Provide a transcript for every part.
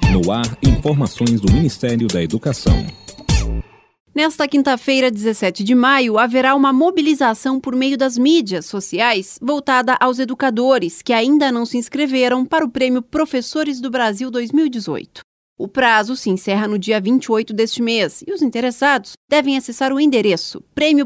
No ar, informações do Ministério da Educação. Nesta quinta-feira, 17 de maio, haverá uma mobilização por meio das mídias sociais voltada aos educadores que ainda não se inscreveram para o Prêmio Professores do Brasil 2018. O prazo se encerra no dia 28 deste mês e os interessados devem acessar o endereço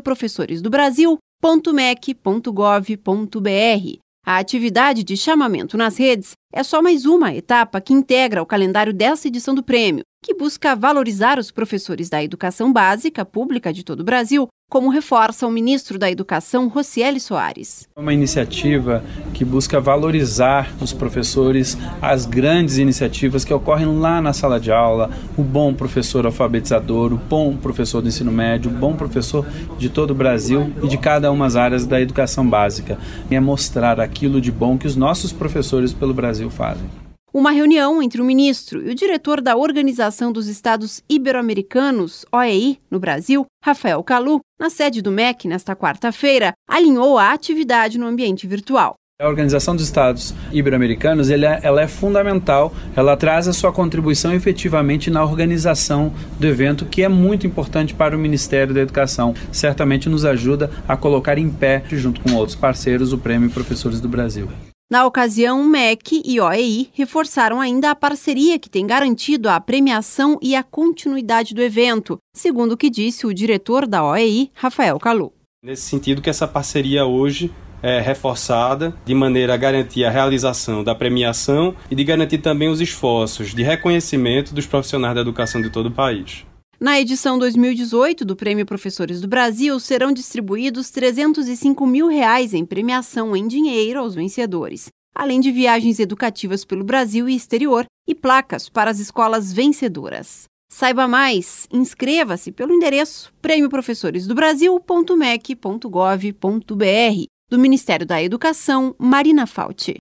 premioprofessoresdobrasil.mec.gov.br. A atividade de chamamento nas redes é só mais uma etapa que integra o calendário dessa edição do prêmio, que busca valorizar os professores da educação básica pública de todo o Brasil, como reforça o ministro da Educação, Rocieli Soares. É uma iniciativa que busca valorizar os professores, as grandes iniciativas que ocorrem lá na sala de aula, o bom professor alfabetizador, o bom professor do ensino médio, o bom professor de todo o Brasil e de cada uma das áreas da educação básica. É mostrar aquilo de bom que os nossos professores pelo Brasil fazem. Uma reunião entre o ministro e o diretor da Organização dos Estados Ibero-Americanos, OEI, no Brasil, Rafael Kalu, na sede do MEC nesta quarta-feira, alinhou a atividade no ambiente virtual. A Organização dos Estados Ibero-Americanos ela é fundamental, ela traz a sua contribuição efetivamente na organização do evento, que é muito importante para o Ministério da Educação. Certamente nos ajuda a colocar em pé, junto com outros parceiros, o Prêmio Professores do Brasil. Na ocasião, o MEC e OEI reforçaram ainda a parceria que tem garantido a premiação e a continuidade do evento, segundo o que disse o diretor da OEI, Rafael Kalu. Nesse sentido que essa parceria hoje é reforçada de maneira a garantir a realização da premiação e de garantir também os esforços de reconhecimento dos profissionais da educação de todo o país. Na edição 2018 do Prêmio Professores do Brasil, serão distribuídos R$ 305 mil em premiação em dinheiro aos vencedores, além de viagens educativas pelo Brasil e exterior e placas para as escolas vencedoras. Saiba mais, inscreva-se pelo endereço premioprofessoresdobrasil.mec.gov.br. Do Ministério da Educação, Marina Fauci.